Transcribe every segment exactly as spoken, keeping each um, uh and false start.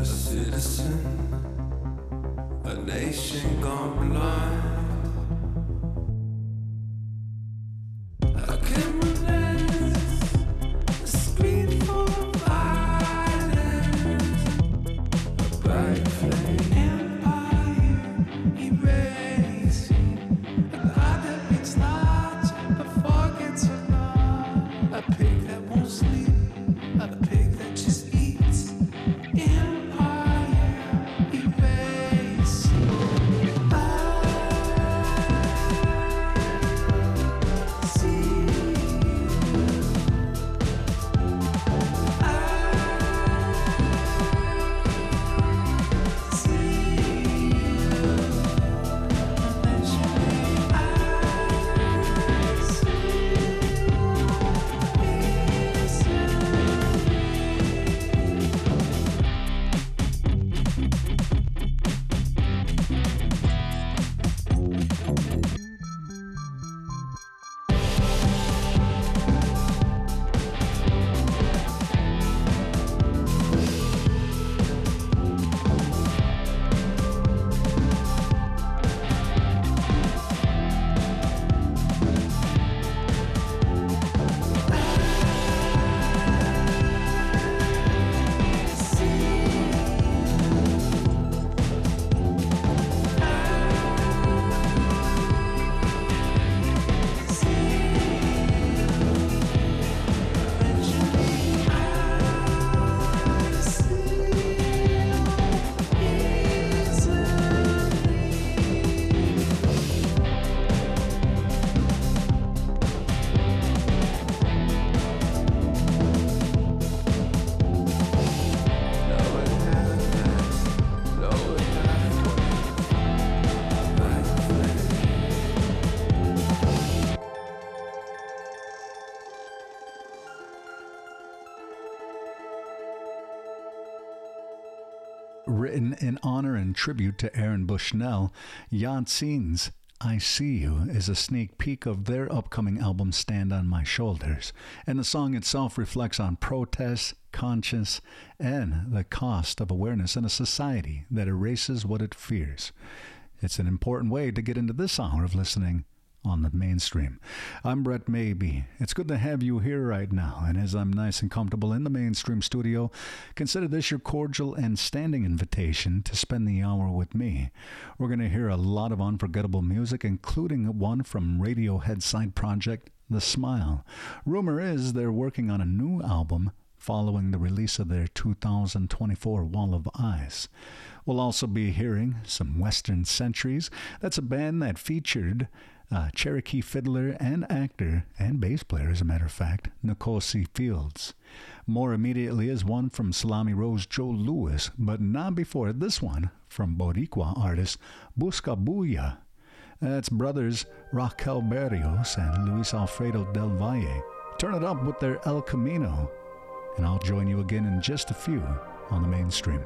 Written in honor and tribute to Aaron Bushnell, Yahtzeens' I See You is a sneak peek of their upcoming album Stand on My Shoulders, and the song itself reflects on protest, conscience, and the cost of awareness in a society that erases what it fears. It's an important way to get into this hour of listening on the mainstream. I'm Brett Maybe. It's good to have you here right now, and as I'm nice and comfortable in the mainstream studio, consider this your cordial and standing invitation to spend the hour with me. We're going to hear a lot of unforgettable music, including one from Radiohead's side project, The Smile. Rumor is they're working on a new album following the release of their two thousand twenty-four Wall of Eyes. We'll also be hearing some Western Centuries. That's a band that featured Uh, Cherokee fiddler and actor and bass player, as a matter of fact, Nkosi Fields. More immediately is one from Salami Rose Joe Louis, but not before this one from Boricua artist Buscabulla. That's brothers Raquel Berrios and Luis Alfredo Del Valle. Turn it up with their El Camino, and I'll join you again in just a few on the mainstream.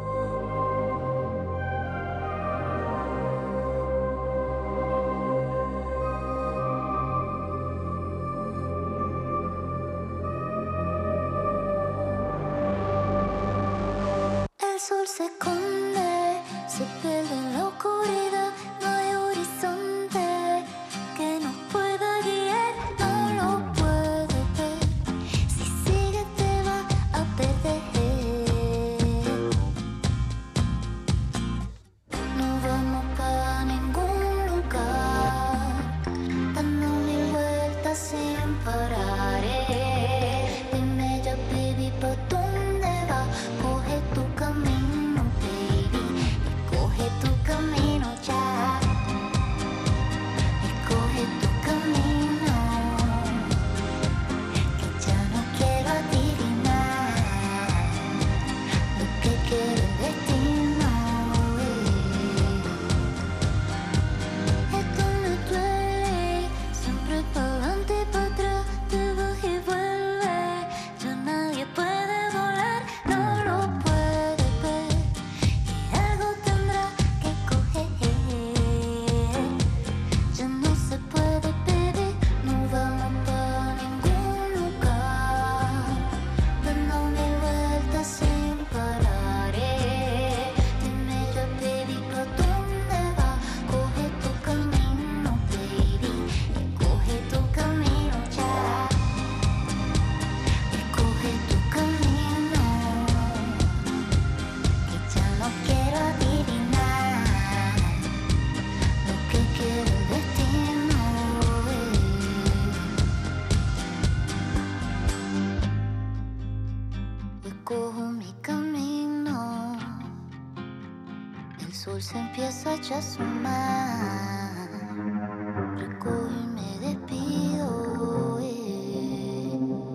Sol se esconde, se pierde en la oscuridad, no hay horizonte que nos pueda guiar, no lo puedo ver, si sigue te va a perder, no vamos pa' ningún lugar, dando mil vueltas sin parar, eh. Dime ya baby, ¿por dónde va? Coge tu camino, baby, y coge tu se empieza ya a sumar. Recojo y me despido. eh.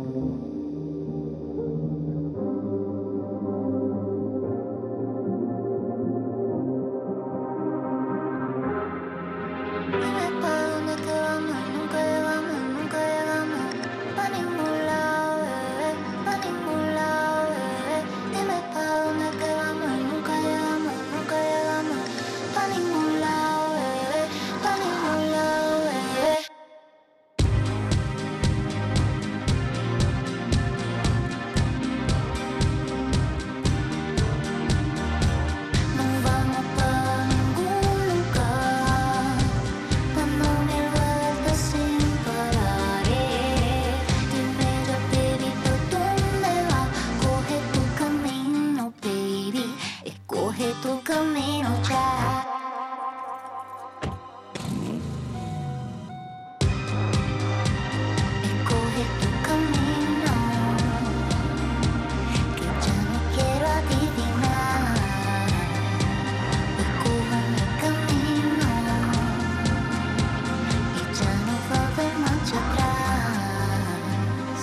Dime pa' dónde que vamos, nunca llegamos, nunca llegamos pa' ningún lado, bebé, pa' ningún lado, bebé. Dime pa' dónde que vamos, nunca llegamos, nunca llegamos pa' ningún lado, bebé, pa' ningún lado, bebé. No vamos pa' ningún lugar, dando mil vueltas sin parar. eh. Dime ya, baby, ¿por dónde vas? Coge tu camino, baby, escoge tu camino ya. Escoge tu camino, que ya no quiero adivinar. Escoge mi camino, y ya no va a haber marcha atrás.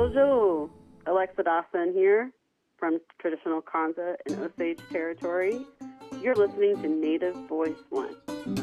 Bonjour, Alexa Dawson here from traditional Kanza and Osage territory. You're listening to Native Voice One.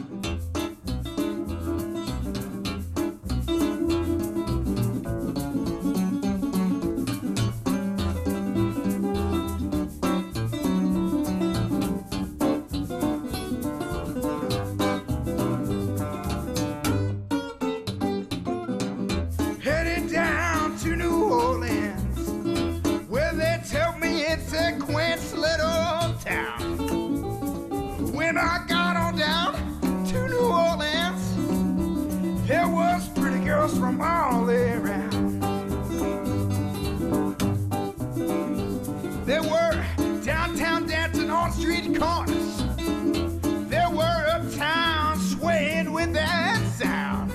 Headed down to New Orleans, where they tell me it's a quaint little town. When I got on down to New Orleans, there was pretty girls from all around. There were downtown dancing on street corners. There were uptown swaying with that sound.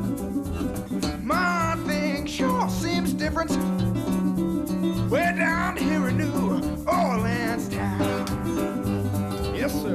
My thing sure seems different. We're down here in New Orleans town. Yes, sir.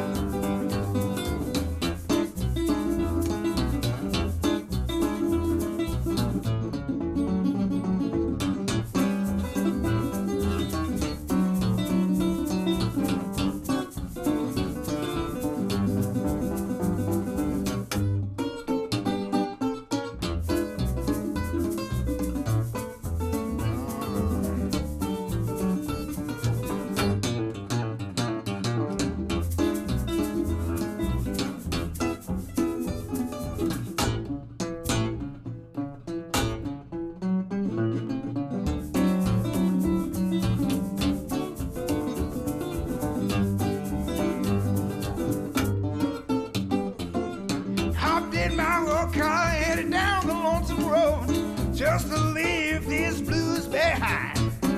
Hopped in my old car, headed down the lonesome road, just to leave these blues behind.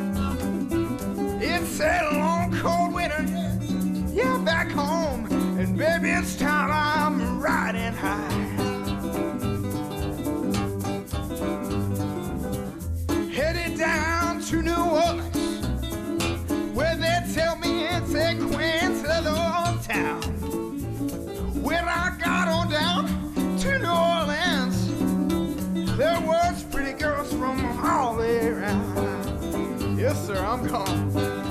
It's a long, cold winter, yeah, back home, and baby, it's time I'm riding high. Headed down to New Orleans, where they tell me it's a quaint little town. When I got on down to New Orleans, there was pretty girls from all around. Yes, sir, I'm gone.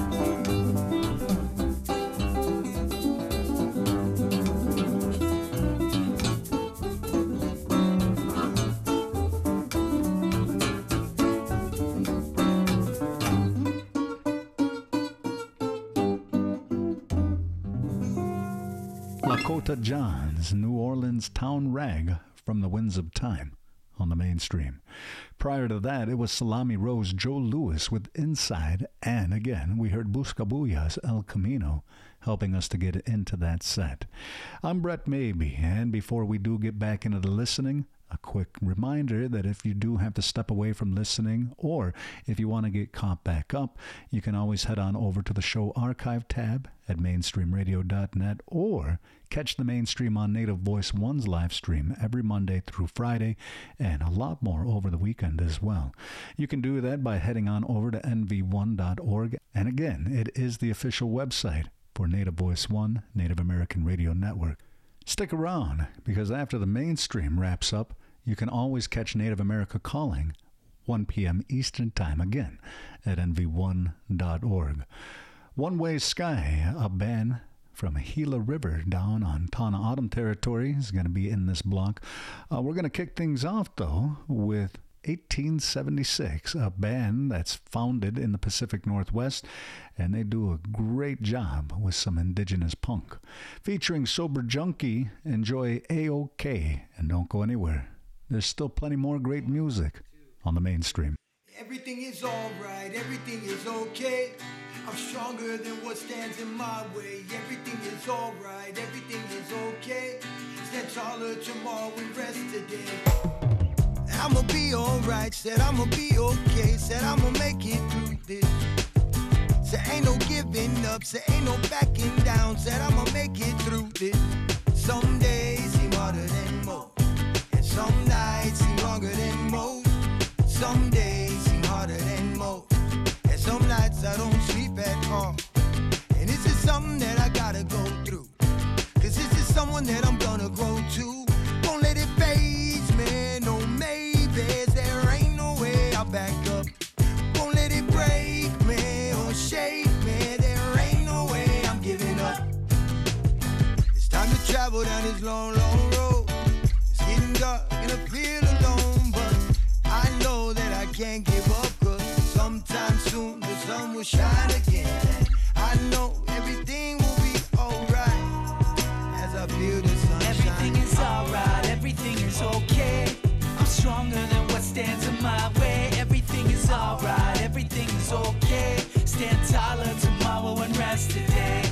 Lakota John's New Orleans Town Rag from the Winds of Time on the mainstream. Prior to that, it was Salami Rose Joe Louis with Inside, and again, we heard Buscabulla's El Camino helping us to get into that set. I'm Brett Maybe, and before we do get back into the listening, a quick reminder that if you do have to step away from listening, or if you want to get caught back up, you can always head on over to the show archive tab at mainstream radio dot net, or catch the Mainstream on Native Voice One's live stream every Monday through Friday, and a lot more over the weekend as well. You can do that by heading on over to N V one dot org, and again, it is the official website for Native Voice One, Native American Radio Network. Stick around, because after the Mainstream wraps up, you can always catch Native America Calling, one p.m. Eastern Time, again, at N V one dot org. One Way Sky, a band from Gila River down on Tana Autumn territory, is going to be in this block. Uh, we're going to kick things off, though, with eighteen seventy-six, a band that's founded in the Pacific Northwest, and they do a great job with some indigenous punk. Featuring Sober Junkie, enjoy A O K, and don't go anywhere. There's still plenty more great music on the Mainstream. Everything is alright, everything is okay. I'm stronger than what stands in my way. Everything is alright, everything is okay. Stand taller tomorrow and rest today. I'ma be alright, said I'ma be okay, said I'ma make it through this. Said ain't no giving up, said ain't no backing down, said I'ma make it through this. Some days seem harder than most, and some nights seem longer than most. Some days seem harder than most, and some nights I don't sleep at all. And this is something that I gotta go through, cause this is someone that I'm gonna grow to. Don't let it faze me, no maybes, there ain't no way I'll back up. travel down this long, long road. It's getting dark and I feel alone, but I know that I can't give up, cause sometime soon the sun will shine again. I know everything will be alright as I feel the sun. Everything is alright, everything is okay. I'm stronger than what stands in my way. Everything is alright, everything is okay. Stand taller tomorrow and rest today.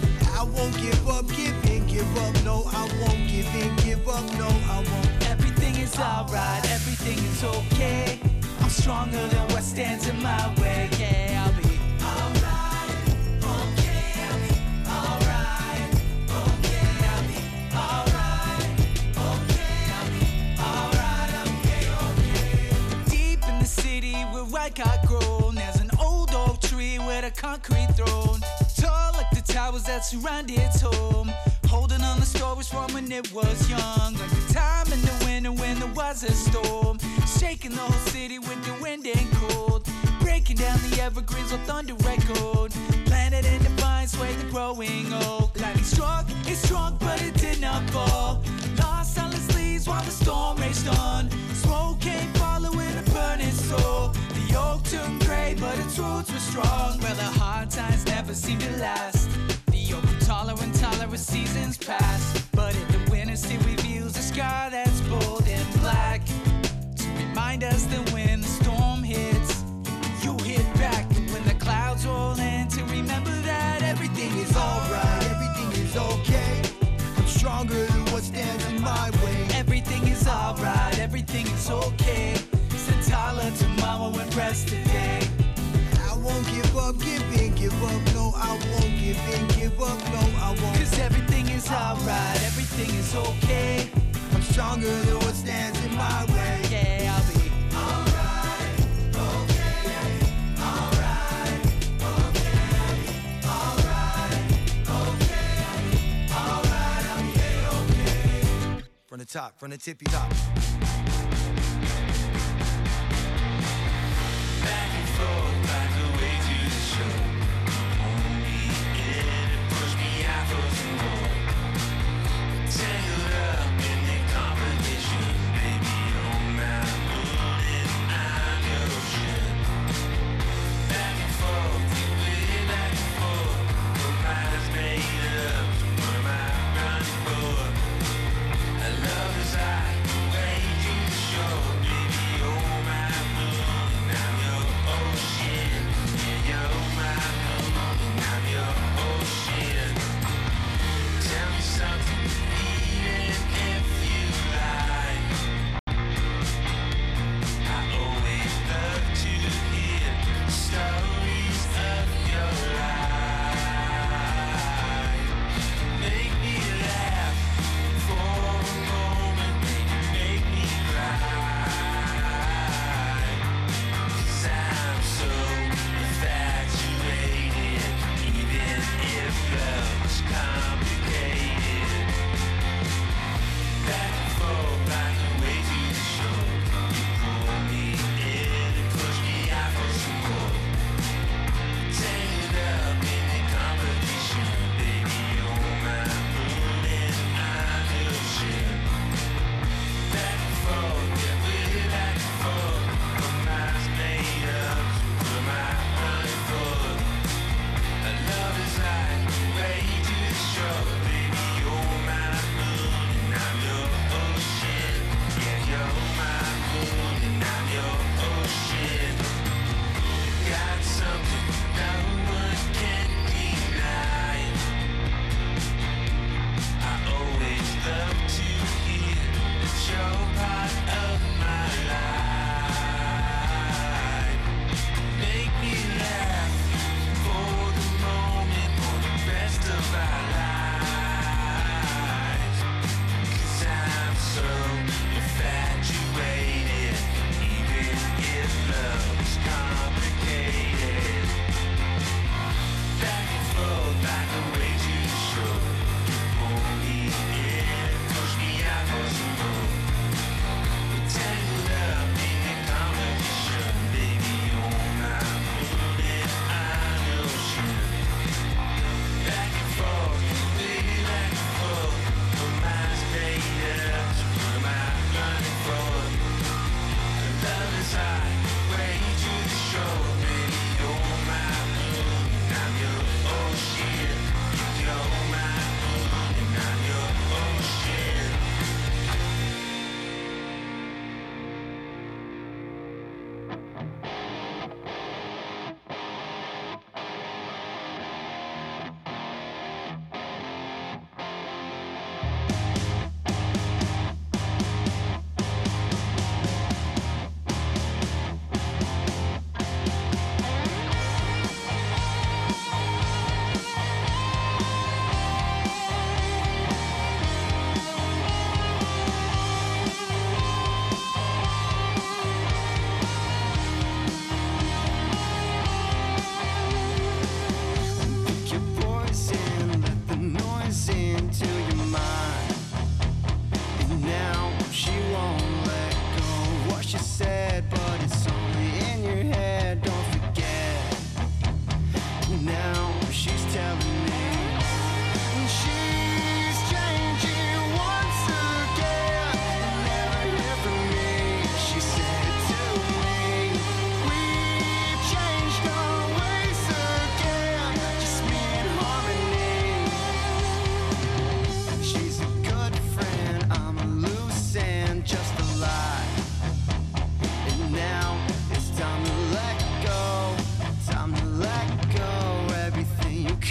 I won't give up, give in, give up, no, I won't give in, give up, no, I won't. Everything is alright, everything is okay. I'm stronger than what stands in my way. Yeah, I'll be alright, okay, I'll be alright, okay, I'll be alright, okay, I'll be alright, I'll be okay. Deep in the city where I got grown, there's an old oak tree with a concrete throne. Tall like the towers that surround its home. Holding on the stories from when it was young. Like the time in the winter when there was a storm. Shaking the whole city with the wind and cold. Breaking down the evergreens with thunder echoed. Planted in the vines sway the growing oak. Lightning struck, it struck but it did not fall. Lost silence leaves while the storm raged on. Smoke came following a burning soul. The oak turned gray but its roots were strong. Well, the hard times never seem to last. The oak grew taller and taller as seasons pass. But in the winter still reveals a sky that's bold and black. To remind us that when the storm hits, you hit back. And when the clouds roll in, to remember that everything is alright. Everything is okay. I'm stronger than what stands in my way. Everything is alright, everything is okay. Stand taller tomorrow and rest today. I won't give up, give in, give up, no, I won't give in, give up, no, I won't. Cause everything is alright, everything is okay. I'm stronger than what stands in my way. Yeah, I'll be alright, okay, alright, okay, alright, okay, alright, I'm here, okay. From the top, from the tippy top. Back and forth, back away to the show. Pull me in and push me out for some more. Tangled up in the competition, baby, on my moon and I'm your ocean. Back and forth, way back and forth. What miles made up, what am I running for? I love as I way to the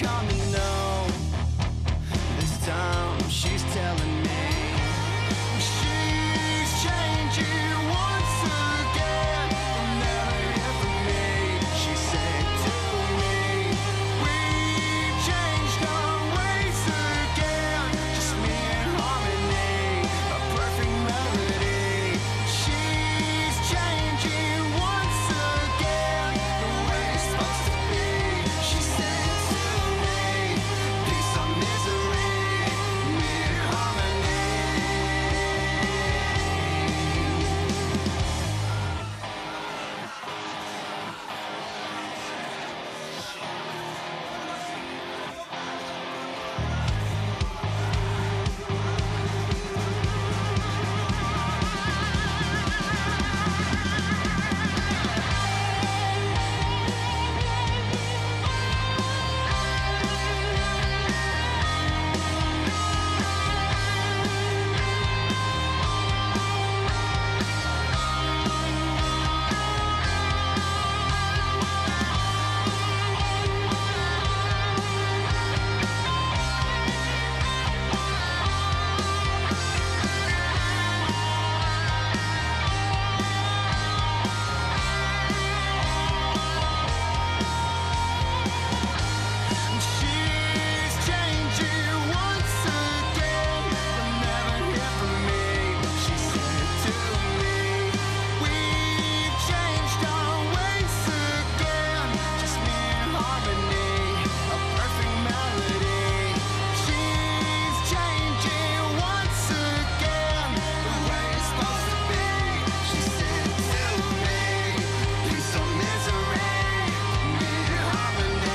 on me, no. This time she's telling me she's changing once again. Never hear from me. She said to me, we've changed our ways again. Just me and harmony, a perfect melody. She's changing once again, the way it's supposed to be. She said to me, peace or misery, me and harmony. She's changing once again, but never hear from me. She said to me, we've changed our ways again. Just me and harmony, a perfect melody. She's changing once again, the way it's supposed to be. She said to me, peace or misery, me and harmony.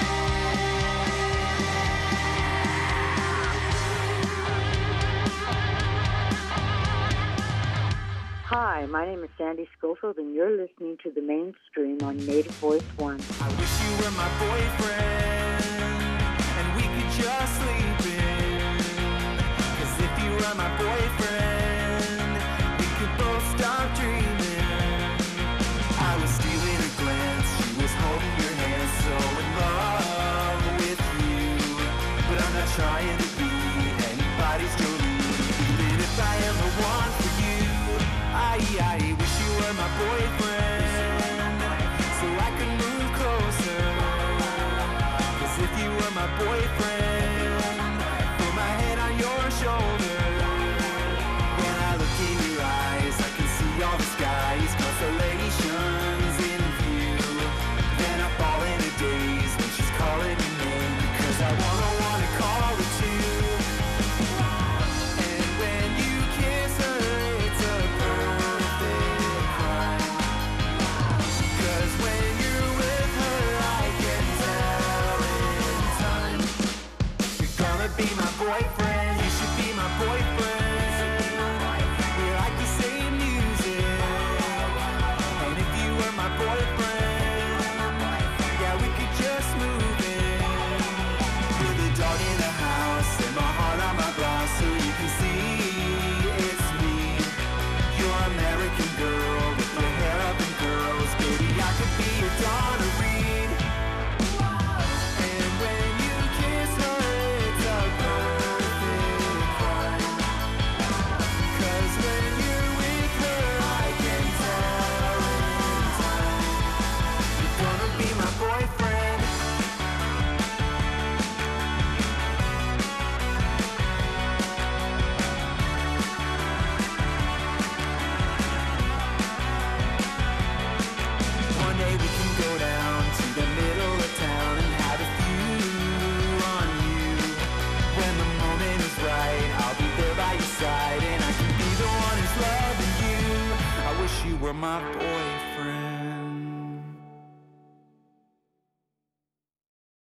Hi, my name is Sandy Schofield, and you're listening to The Mainstream on Native Voice One. I wish you were my boyfriend, and we could just sleep in. 'Cause if you were my boyfriend, we could both stop dreaming. I was stealing a glance, she was holding your hand, so in love with you. But I'm not trying to be anybody's Jolene, even if I am the one for you. I, I wish you were my boyfriend, so I could move closer. 'Cause if you were my boyfriend, put my head on your shoulder. When I look in your eyes, I can see all the skies, constellations in view. Then I fall in a daze when she's calling your name, because I wanna wanna call her too. And when you kiss her, it's a perfect crime. 'Cause when you're with her, I can tell in time. You're gonna be my boyfriend, you should be my boyfriend. We like the same music, and if you were my boyfriend, yeah, we could just move in. With a dog in the house and my heart on my blouse, so you can see it's me. You're American girl with your hair up in curls, baby, I could be your Donna Reed. And when you kiss her, it's a perfect crime. 'Cause when you're with her, I can tell in time. You're gonna be my boyfriend. One day we can go down to the middle of town and have a few on you. When the moment is right, I'll be there by your side, and I can be the one who's loving you. I wish you were my boyfriend.